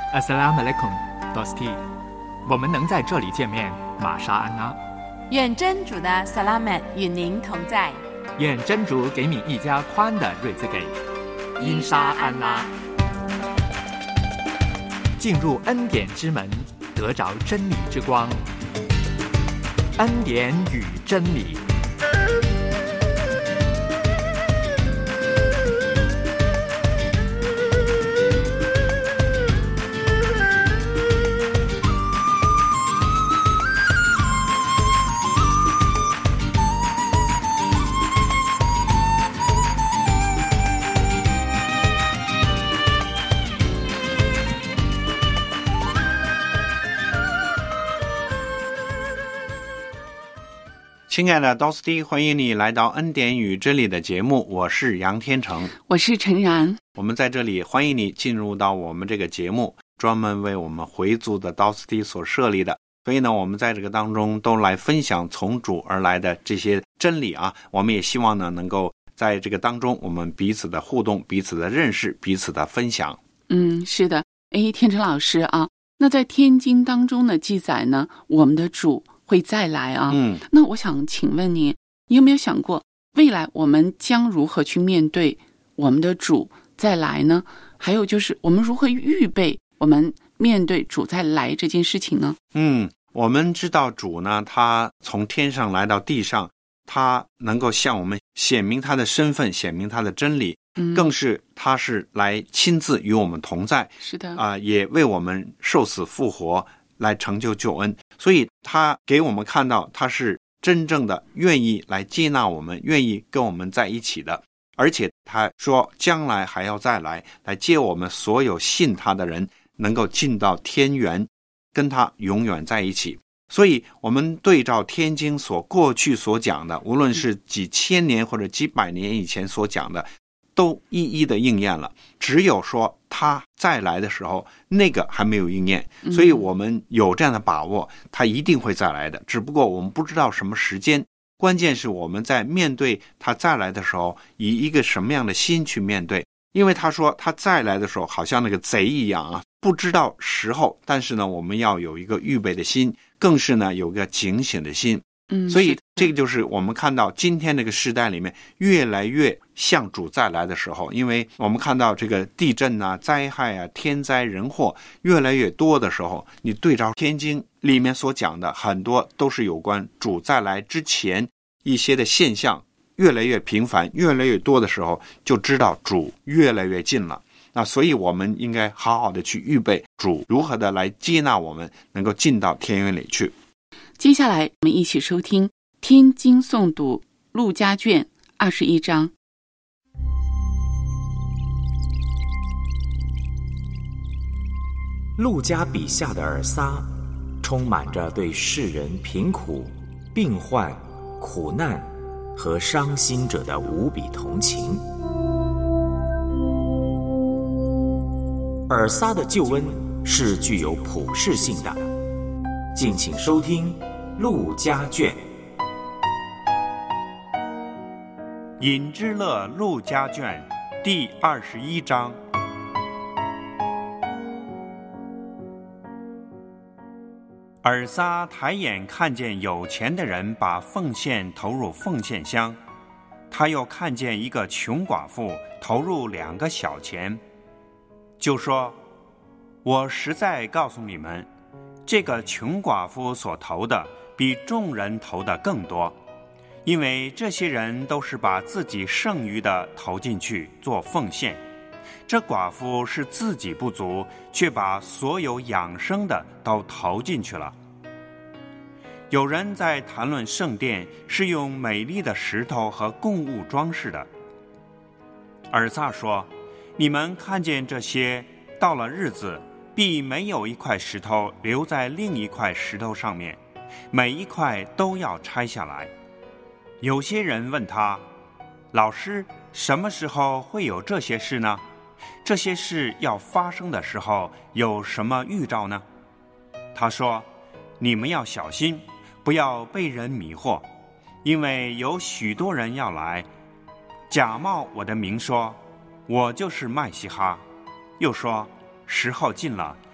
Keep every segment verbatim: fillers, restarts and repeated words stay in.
Assalamu alaikum, Dosti。我们能在这里见面，玛莎安拉。 愿真主的萨拉曼与您同在。 愿真主给你一家宽的瑞兹给。因沙安拉。进入恩典之门，得着真理之光。恩典与真理。 亲爱的 Dosti， 欢迎你来到恩典与真理的节目，我是杨天成， 我是陈然。 我们在这里欢迎你进入到我们这个节目，专门为我们回族的 Dosti 所设立的。所以呢，我们在这个当中都来分享从主而来的这些真理啊。我们也希望呢，能够在这个当中，我们彼此的互动、彼此的认识、彼此的分享。 嗯，是的。哎，天成老师啊，那在天经当中的记载呢，我们的主会再来啊。 嗯， 那我想请问你，你有没有想过未来我们将如何去面对我们的主再来呢？还有就是我们如何预备我们面对主再来这件事情呢？ 嗯，我们知道主呢，他从天上来到地上，他能够向我们显明他的身份，显明他的真理，嗯、更是他是来亲自与我们同在。 是的啊、呃，也为我们受死复活来成就救恩。所以他给我们看到他是真正的愿意来接纳我们，愿意跟我们在一起的，而且他说将来还要再来，来接我们所有信他的人能够进到天园，跟他永远在一起。所以我们对照天经所过去所讲的，无论是几千年或者几百年以前所讲的，都一一的应验了，只有说他再来的时候那个还没有应验，所以我们有这样的把握，他一定会再来的，只不过我们不知道什么时间。关键是我们在面对他再来的时候，以一个什么样的心去面对。因为他说他再来的时候好像那个贼一样啊，不知道时候，但是呢我们要有一个预备的心，更是呢有个警醒的心。 嗯， 所以这个就是我们看到今天这个时代里面越来越像主再来的时候，因为我们看到这个地震啊、灾害啊、天灾人祸越来越多的时候，你对照天经里面所讲的很多都是有关主再来之前一些的现象越来越频繁、越来越多的时候，就知道主越来越近了。那所以我们应该好好的去预备主如何的来接纳我们，能够进到天园里去。 接下来我们一起收听天经诵读路加卷二十一章。 路加笔下的尔撒充满着对世人贫苦、病患、苦难和伤心者的无比同情。尔撒的救恩是具有普世性的，敬请收听路加卷。 引之乐路加卷第二十一章。尔撒抬眼看见有钱的人把奉献投入奉献箱，他又看见一个穷寡妇投入两个小钱，就说：我实在告诉你们，这个穷寡妇所投的比众人投的更多，因为这些人都是把自己剩余的投进去做奉献，这寡妇是自己不足，却把所有养生的都投进去了。有人在谈论圣殿是用美丽的石头和供物装饰的。尔撒说：你们看见这些，到了日子必没有一块石头留在另一块石头上面，每一块都要拆下来。有些人问他：老师，什么时候会有这些事呢？这些事要发生的时候有什么预兆呢？他说：你们要小心，不要被人迷惑，因为有许多人要来，假冒我的名说我就是麦西哈，又说时候近了，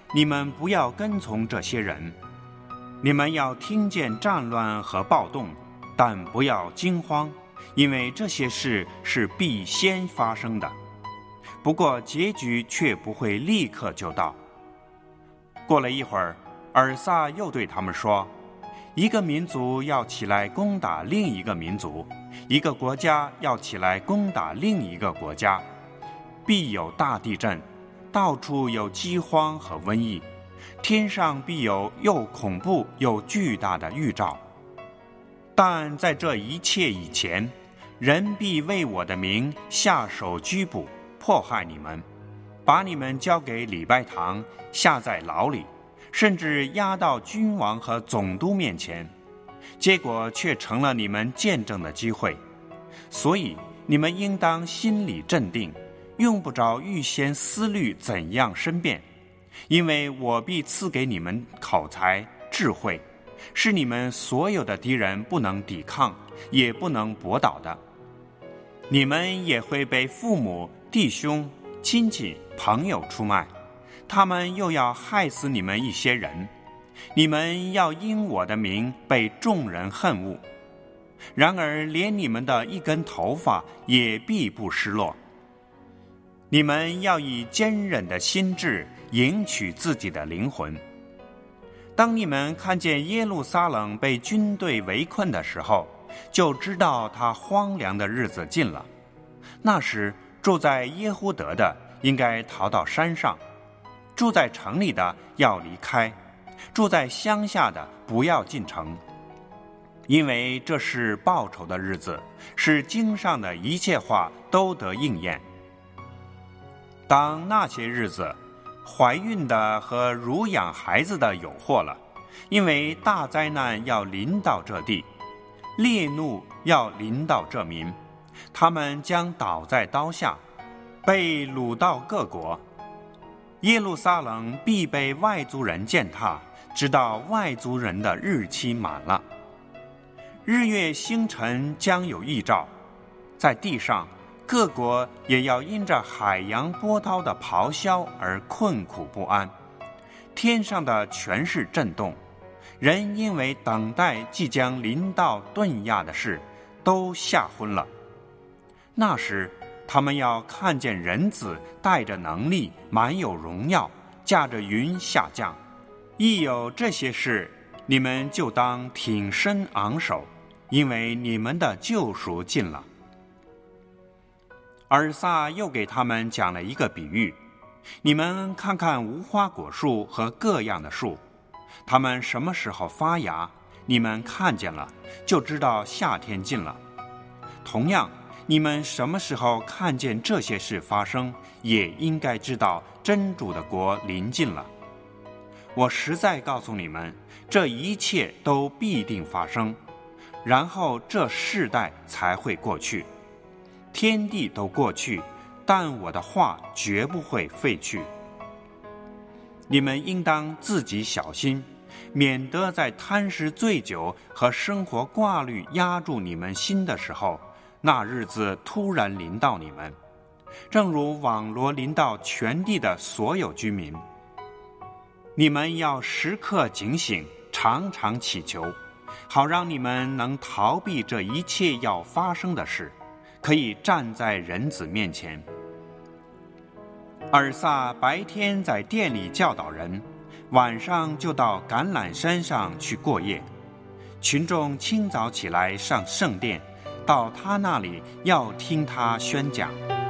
你们不要跟从这些人。你们要听见战乱和暴动，但不要惊慌，因为这些事是必先发生的。不过结局却不会立刻就到。过了一会儿，尔撒又对他们说，一个民族要起来攻打另一个民族，一个国家要起来攻打另一个国家，必有大地震，到处有饥荒和瘟疫，天上必有又恐怖又巨大的预兆。但在这一切以前，人必为我的名下手拘捕，迫害你们，把你们交给礼拜堂，下在牢里，甚至押到君王和总督面前，结果却成了你们见证的机会。所以你们应当心里镇定，用不着预先思虑怎样申辩，因为我必赐给你们口才智慧，是你们所有的敌人不能抵抗也不能驳倒的。你们也会被父母、弟兄、亲戚、朋友出卖，他们又要害死你们一些人，你们要因我的名被众人恨恶。然而连你们的一根头发也必不失落。你们要以坚忍的心志迎取自己的灵魂。当你们看见耶路撒冷被军队围困的时候，就知道它荒凉的日子近了。那时住在耶户德的应该逃到山上，住在城里的要离开，住在乡下的不要进城，因为这是报仇的日子，是经上的一切话都得应验。当那些日子，怀孕的和乳养孩子的有祸了，因为大灾难要临到这地，烈怒要临到这民，他们将倒在刀下，被掳到各国。耶路撒冷必被外族人践踏，直到外族人的日期满了。日月星辰将有异兆，在地上各国也要因着海洋波涛的咆哮而困苦不安，天上的全是震动，人因为等待即将临到顿亚的事，都吓昏了。那时他们要看见人子带着能力，满有荣耀，驾着云下降。一有这些事，你们就当挺身昂首，因为你们的救赎近了。尔撒又给他们讲了一个比喻，你们看看无花果树和各样的树，它们什么时候发芽，你们看见了，就知道夏天近了。同样，你们什么时候看见这些事发生，也应该知道真主的国临近了。我实在告诉你们，这一切都必定发生，然后这世代才会过去。天地都过去，但我的话绝不会废去。你们应当自己小心，免得在贪食醉酒和生活挂虑压住你们心的时候，那日子突然临到你们，正如网罗临到全地的所有居民。你们要时刻警醒，常常祈求，好让你们能逃避这一切要发生的事，可以站在人子面前。尔撒白天在店里教导人，晚上就到橄榄山上去过夜。群众清早起来上圣殿，到他那里要听他宣讲。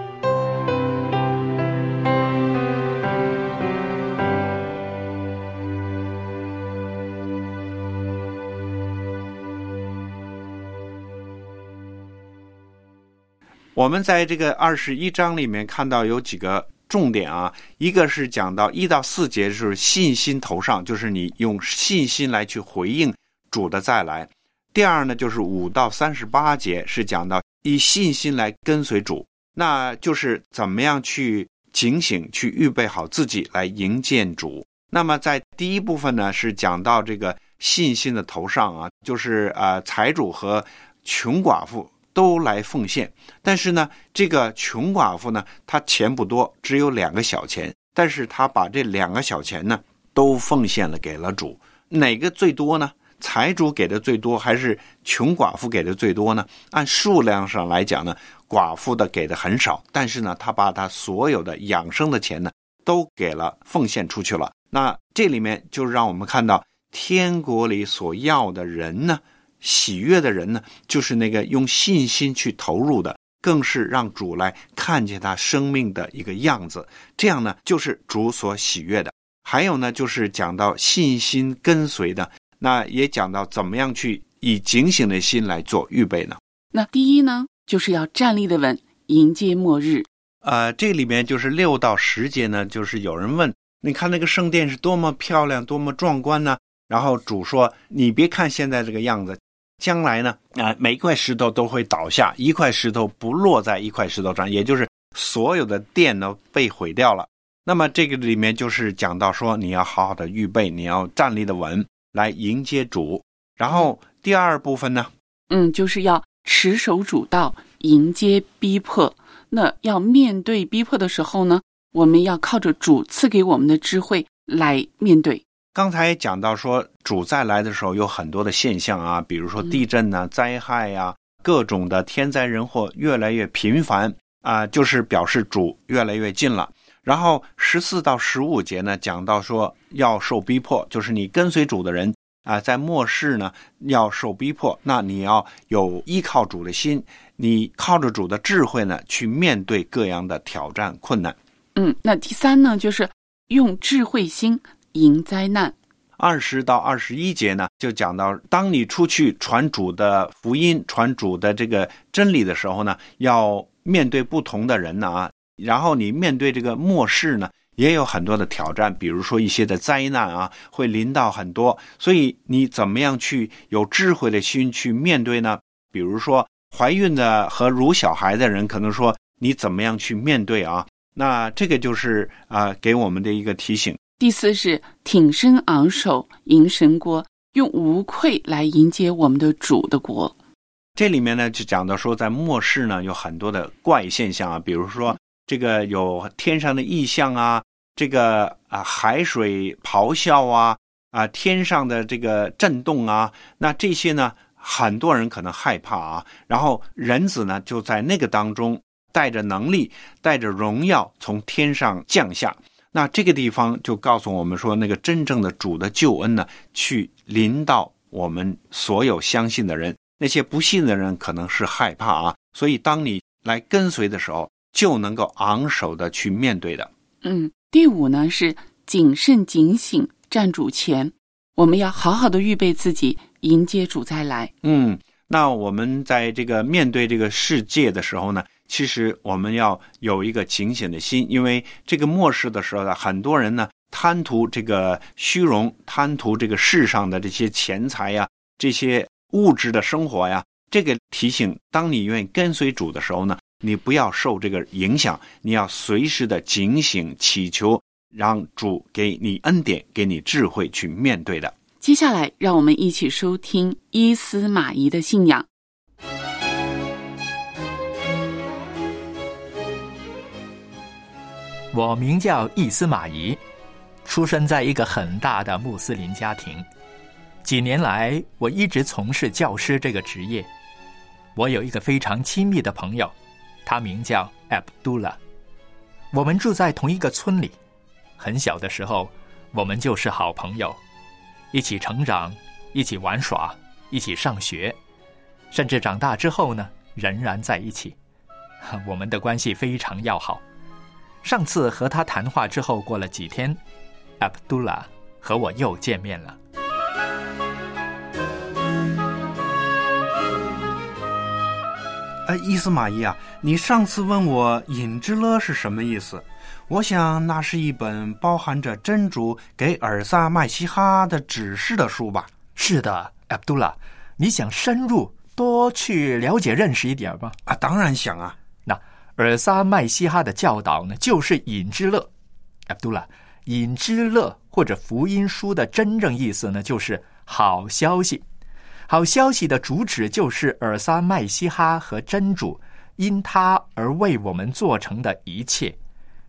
我们在这个二十一章里面看到有几个重点啊，一个是讲到一到四节是信心头上，就是你用信心来去回应主的再来。第二呢，就是五到三十八节是讲到以信心来跟随主，那就是怎么样去警醒，去预备好自己来迎接主。那么在第一部分呢，是讲到这个信心的头上啊，就是呃财主和穷寡妇都来奉献，但是呢，这个穷寡妇呢，她钱不多，只有两个小钱， 但是他把这两个小钱呢都奉献了给了主。哪个最多呢？财主给的最多还是穷寡妇给的最多呢？按数量上来讲呢，寡妇的给的很少，但是呢他把他所有的养生的钱呢都给了，奉献出去了。那这里面就让我们看到天国里所要的人呢，喜悦的人呢，就是那个用信心去投入的，更是让主来看见他生命的一个样子，这样呢就是主所喜悦的。还有呢就是讲到信心跟随的，那也讲到怎么样去以警醒的心来做预备呢？ 那第一呢，就是要站立的稳，迎接末日。 呃，这里面就是六到十节呢，就是有人问，你看那个圣殿是多么漂亮，多么壮观呢？然后主说，你别看现在这个样子，将来呢，啊、呃，每一块石头都会倒下，一块石头不落在一块石头上，也就是所有的殿呢被毁掉了。那么这个里面就是讲到说，你要好好的预备，你要站立的稳，来迎接主。然后第二部分呢， 嗯，就是要持守主道，迎接逼迫。那要面对逼迫的时候呢，我们要靠着主赐给我们的智慧来面对。 刚才讲到说，主再来的时候有很多的现象啊，比如说地震啊、嗯、灾害啊，各种的天灾人祸越来越频繁啊、呃，就是表示主越来越近了。然后十四到十五节呢，讲到说要受逼迫，就是你跟随主的人啊、呃，在末世呢要受逼迫，那你要有依靠主的心，你靠着主的智慧呢，去面对各样的挑战困难。 嗯，那第三呢，就是用智慧心迎灾难。 二十到二十一节呢，就讲到当你出去传主的福音、传主的这个真理的时候呢，要面对不同的人呢啊，然后你面对这个末世呢，也有很多的挑战，比如说一些的灾难啊，会临到很多，所以你怎么样去有智慧的心去面对呢？比如说怀孕的和乳小孩的人，可能说你怎么样去面对啊？那这个就是啊、呃，给我们的一个提醒。 第四是挺身昂首迎神国，用无愧来迎接我们的主的国。 这里面呢就讲到说，在末世呢有很多的怪现象啊，比如说这个有天上的异象啊，这个啊海水咆哮啊，啊天上的这个震动啊，那这些呢很多人可能害怕啊，然后人子呢就在那个当中带着能力，带着荣耀从天上降下。那这个地方就告诉我们说，那个真正的主的救恩呢，去临到我们所有相信的人。那些不信的人可能是害怕啊，所以当你来跟随的时候，就能够昂首的去面对的。 嗯，第五呢是谨慎警醒站主前，我们要好好的预备自己，迎接主再来。 嗯，那我们在这个面对这个世界的时候呢，其实我们要有一个警醒的心，因为这个末世的时候呢，很多人呢贪图这个虚荣，贪图这个世上的这些钱财呀，这些物质的生活呀。这个提醒，当你愿意跟随主的时候呢，你不要受这个影响，你要随时的警醒祈求，让主给你恩典，给你智慧去面对的。 接下来让我们一起收听伊斯玛仪的信仰。 我名叫伊斯玛仪，出生在一个很大的穆斯林家庭。几年来，我一直从事教师这个职业。我有一个非常亲密的朋友，他名叫 Abdullah。我们住在同一个村里，很小的时候，我们就是好朋友，一起成长，一起玩耍，一起上学，甚至长大之后呢，仍然在一起。我们的关系非常要好。上次和他谈话之后，过了几天 Abdullah 和我又见面了。 呃，伊斯玛仪啊，你上次问我隐之勒是什么意思？我想那是一本包含着真主给尔撒麦西哈的指示的书吧？ 是的 Abdullah， 你想深入多去了解认识一点吗？ 啊，当然想啊。 那尔撒麦西哈的教导呢，就是隐之勒。Abdullah， 隐之勒或者福音书的真正意思呢，就是好消息。好消息的主旨就是尔撒麦西哈和真主因他而为我们做成的一切，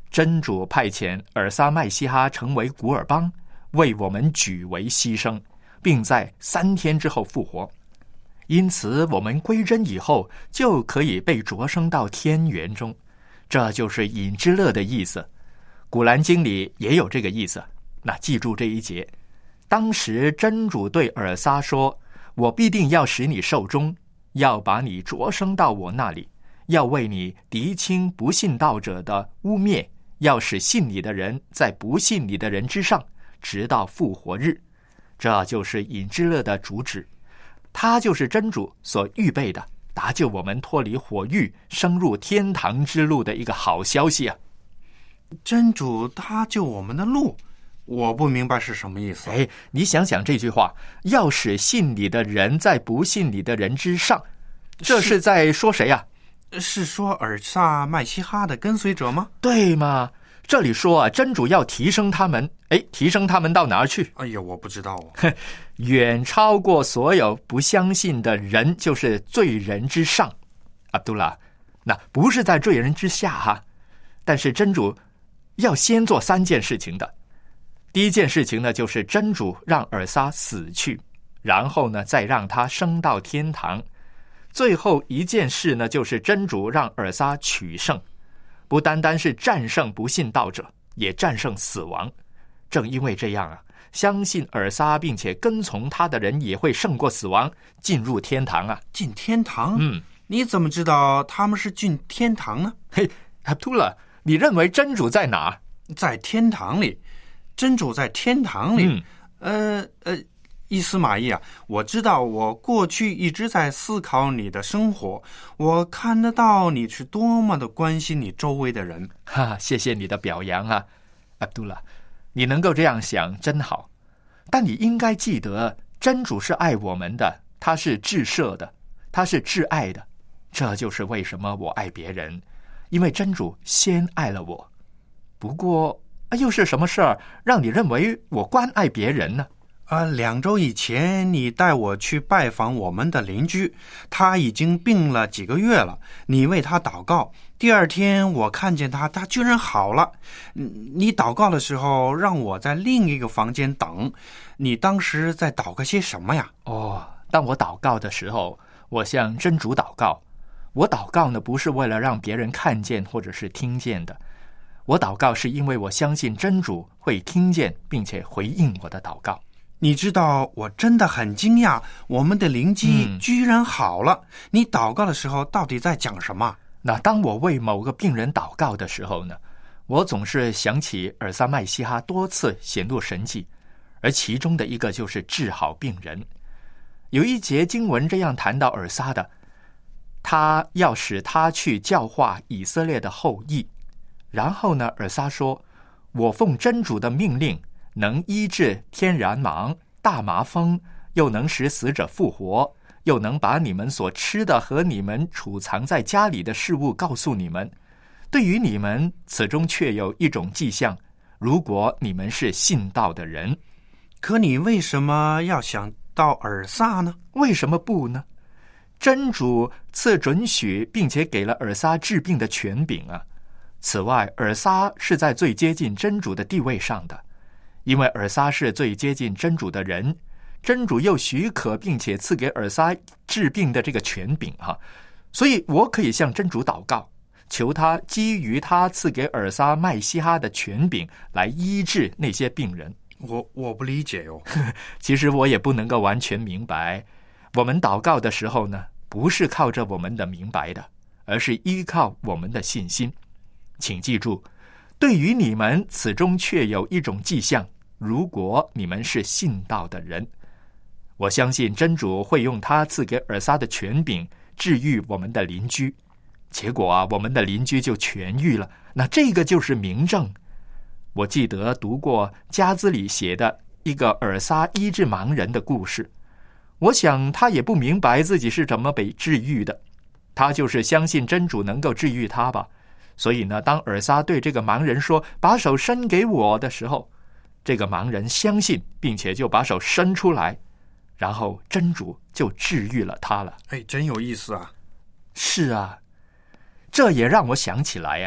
真主派遣尔撒麦西哈成为古尔邦，为我们举为牺牲，并在三天之后复活。因此我们归真以后，就可以被着升到天园中，这就是隐之乐的意思。古兰经里也有这个意思。那记住这一节，当时真主对尔撒说，我必定要使你寿终，要把你着升到我那里，要为你涤清不信道者的污蔑，要使信你的人在不信你的人之上，直到复活日。这就是隐之乐的主旨，它就是真主所预备的，搭救我们脱离火狱，升入天堂之路的一个好消息啊！ 真主搭救我们的路，我不明白是什么意思。 哎，你想想这句话，要使信你的人在不信你的人之上，这是在说谁啊？ 是说尔撒麦西哈的跟随者吗？ 对吗？这里说啊，真主要提升他们，哎，提升他们到哪儿去？ 哎呀，我不知道哦。 远超过所有不相信的人，就是罪人之上。阿卜杜拉，那不是在罪人之下哈。但是真主要先做三件事情的。第一件事情呢，就是真主让尔撒死去，然后呢，再让他升到天堂。最后一件事呢，就是真主让尔撒取胜，不单单是战胜不信道者，也战胜死亡。正因为这样啊，相信尔撒并且跟从他的人也会胜过死亡，进入天堂啊！ 进天堂？ 嗯， 你怎么知道他们是进天堂呢？ 嘿，阿卜杜拉，你认为真主在哪？ 在天堂里。真主在天堂里。 嗯、 呃呃，伊斯玛仪啊，我知道我过去一直在思考你的生活，我看得到你是多么的关心你周围的人。 哈，谢谢你的表扬啊，阿卜杜拉，你能够这样想真好。但你应该记得，真主是爱我们的，他是至赦的，他是至爱的。这就是为什么我爱别人，因为真主先爱了我。不过又是什么事儿让你认为我关爱别人呢？ 啊，两周以前你带我去拜访我们的邻居，他已经病了几个月了，你为他祷告。第二天我看见他，他居然好了。你祷告的时候让我在另一个房间等，你当时在祷告些什么呀？ 哦，当我祷告的时候，我向真主祷告。我祷告呢，不是为了让别人看见或者是听见的，我祷告是因为我相信真主会听见并且回应我的祷告。 你知道，我真的很惊讶，我们的邻居居然好了。嗯、你祷告的时候到底在讲什么？ 那当我为某个病人祷告的时候呢，我总是想起尔撒麦西哈多次显露神迹，而其中的一个就是治好病人。有一节经文这样谈到尔撒的，他要使他去教化以色列的后裔。然后呢，尔撒说，我奉真主的命令，能医治天然盲、大麻风，又能使死者复活，又能把你们所吃的和你们储藏在家里的事物告诉你们。对于你们，此中却有一种迹象，如果你们是信道的人。 可你为什么要想到尔撒呢？ 为什么不呢？真主赐准许并且给了尔撒治病的权柄啊。此外，尔撒是在最接近真主的地位上的，因为尔撒是最接近真主的人，真主又许可并且赐给尔撒治病的这个权柄啊，所以我可以向真主祷告，求他基于他赐给尔撒麦西哈的权柄来医治那些病人。 我我不理解哟。 其实我也不能够完全明白，我们祷告的时候呢，不是靠着我们的明白的，而是依靠我们的信心。请记住，对于你们，此中却有一种迹象，如果你们是信道的人。我相信真主会用他赐给尔撒的权柄治愈我们的邻居。结果啊，我们的邻居就痊愈了，那这个就是明证。我记得读过加兹里写的一个尔撒医治盲人的故事，我想他也不明白自己是怎么被治愈的，他就是相信真主能够治愈他吧。所以呢，当尔撒对这个盲人说把手伸给我的时候，这个盲人相信并且就把手伸出来，然后真主就治愈了他了。 哎，真有意思啊。 是啊，这也让我想起来啊，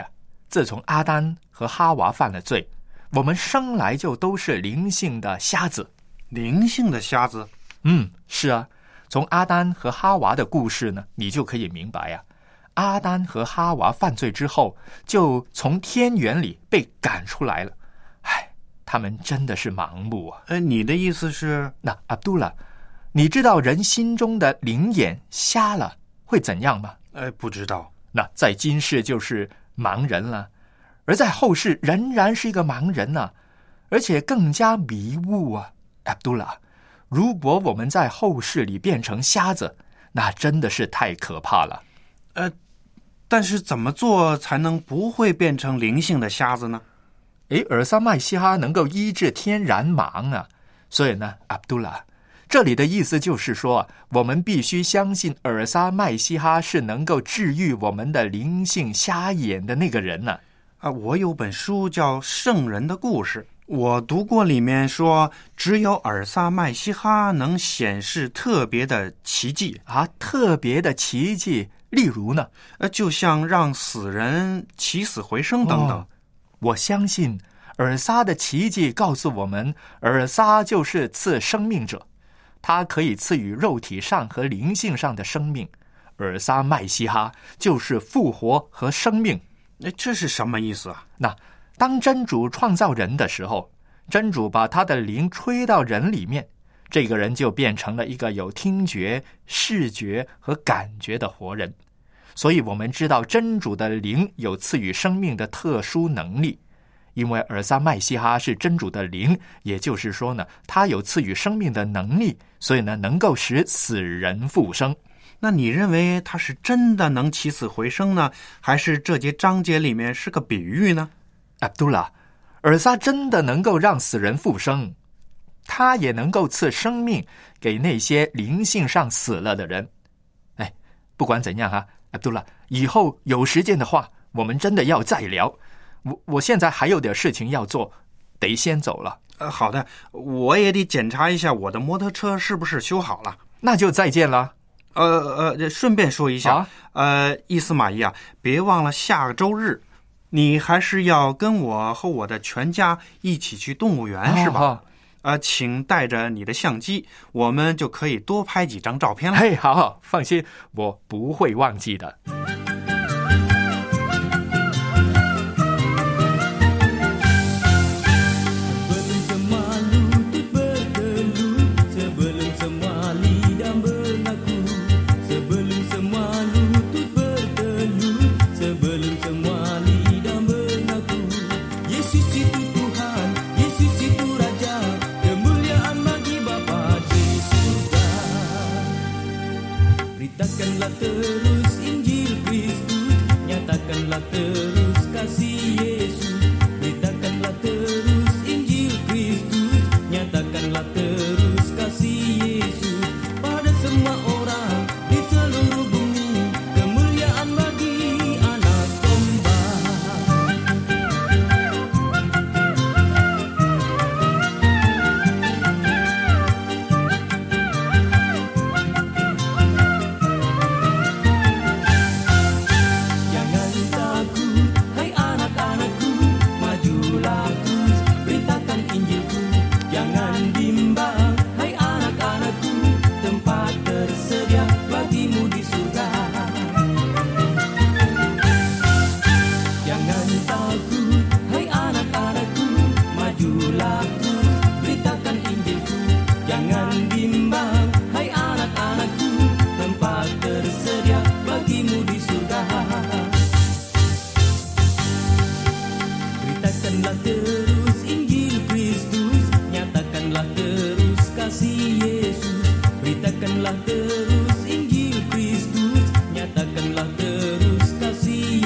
自从阿丹和哈娃犯了罪，我们生来就都是灵性的瞎子。 灵性的瞎子？ 嗯，是啊。从阿丹和哈娃的故事呢，你就可以明白呀、啊。阿丹和哈娃犯罪之后，就从天园里被赶出来了。唉，他们真的是盲目啊。 呃，你的意思是？ 那阿卜杜拉，你知道人心中的灵眼瞎了会怎样吗？ 呃，不知道。 那在今世就是盲人了，而在后世仍然是一个盲人啊，而且更加迷雾啊。阿卜杜拉，如果我们在后世里变成瞎子，那真的是太可怕了。 呃，但是怎么做才能不会变成灵性的瞎子呢？ 诶，尔撒麦西哈能够医治天然盲啊，所以呢，阿卜杜拉，这里的意思就是说，我们必须相信尔撒麦西哈是能够治愈我们的灵性瞎眼的那个人呢、 啊。啊，我有本书叫《圣人的故事》，我读过，里面说只有尔撒麦西哈能显示特别的奇迹啊，特别的奇迹，例如呢， 呃，就像让死人起死回生等等。 哦，我相信尔撒的奇迹告诉我们，尔撒就是赐生命者，他可以赐予肉体上和灵性上的生命。尔撒麦西哈就是复活和生命。 这是什么意思啊？ 那当真主创造人的时候，真主把他的灵吹到人里面，这个人就变成了一个有听觉、视觉和感觉的活人。所以我们知道真主的灵有赐予生命的特殊能力，因为尔撒麦西哈是真主的灵，也就是说呢，他有赐予生命的能力，所以呢，能够使死人复生。 那你认为他是真的能起死回生呢，还是这节章节里面是个比喻呢？ 阿卜杜拉，尔撒真的能够让死人复生，他也能够赐生命给那些灵性上死了的人。哎，不管怎样啊，阿卜杜拉，以后有时间的话，我们真的要再聊。我我现在还有点事情要做，得先走了。 呃，好的，我也得检查一下我的摩托车是不是修好了。 那就再见了。 呃呃，顺便说一下， 啊、 呃，伊斯玛仪啊，别忘了下周日，你还是要跟我和我的全家一起去动物园，哦、是吧？啊、呃，请带着你的相机，我们就可以多拍几张照片了。 嘿，好好，放心，我不会忘记的。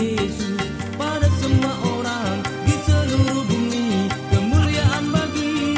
Pada semua orang di seluruh bumi, kemuliaan bagi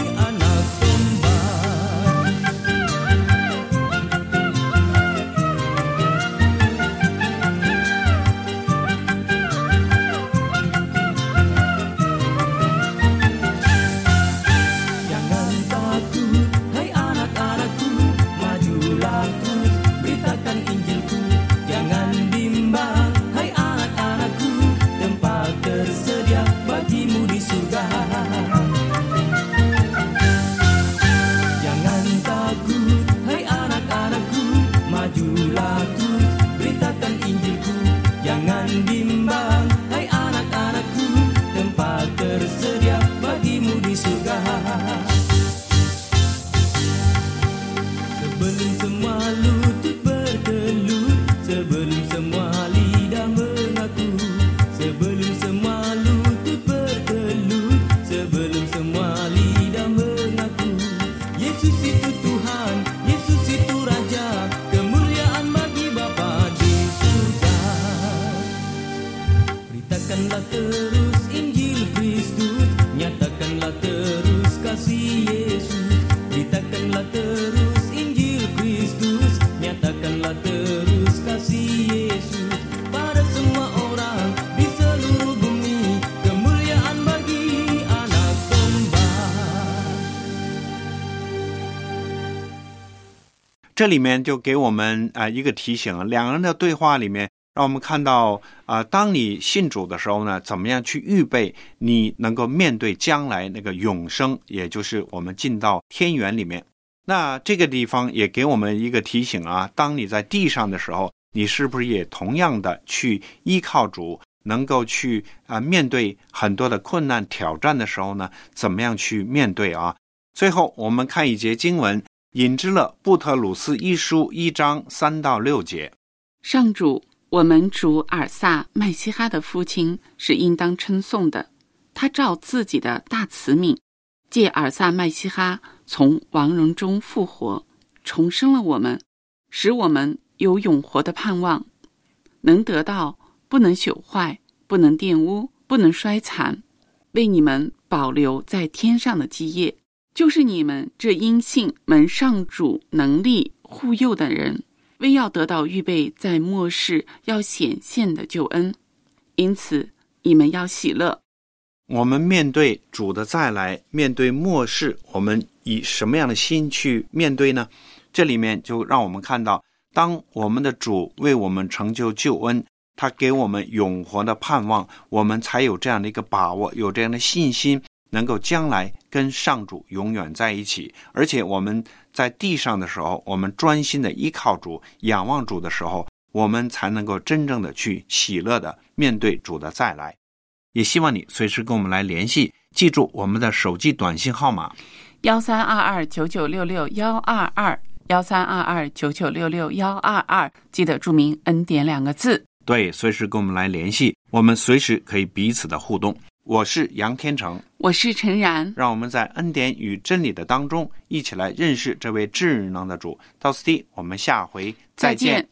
这里面就给我们啊、呃、一个提醒，两个人的对话里面让我们看到啊、呃，当你信主的时候呢，怎么样去预备你能够面对将来那个永生，也就是我们进到天园里面。那这个地方也给我们一个提醒啊，当你在地上的时候，你是不是也同样的去依靠主，能够去啊、呃、面对很多的困难挑战的时候呢，怎么样去面对啊？最后我们看一节经文，引之了布特鲁斯一书一章三到六节。 上主，我们主尔撒麦西哈的父亲是应当称颂的，他照自己的大慈悯，借尔撒麦西哈从亡人中复活，重生了我们，使我们有永活的盼望，能得到不能朽坏、不能玷污、不能衰残，为你们保留在天上的基业，就是你们这因信蒙上主能力护佑的人，为要得到预备在末世要显现的救恩。因此你们要喜乐。 我们面对主的再来，面对末世，我们以什么样的心去面对呢？这里面就让我们看到，当我们的主为我们成就救恩，他给我们永活的盼望，我们才有这样的一个把握，有这样的信心，能够将来跟上主永远在一起。而且我们在地上的时候，我们专心的依靠主，仰望主的时候，我们才能够真正的去喜乐的面对主的再来。也希望你随时跟我们来联系，记住我们的手机短信号码幺三二二九九六六幺二二幺三二二九九六六幺二二，记得注明恩典两个字。 对，随时跟我们来联系，我们随时可以彼此的互动。我是杨天成， 我是陈然， 让我们在恩典与真理的当中一起来认识这位至能的主。到此地，我们下回再见。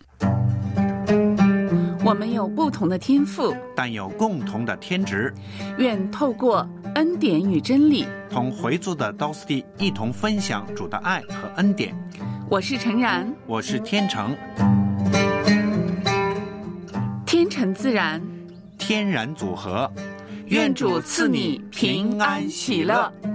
我们有不同的天赋， 但有共同的天职， 愿透过恩典与真理， 同回族的刀斯蒂一同分享主的爱和恩典。 我是陈然， 我是天成， 天成自然， 天然组合。 愿主赐你平安喜乐。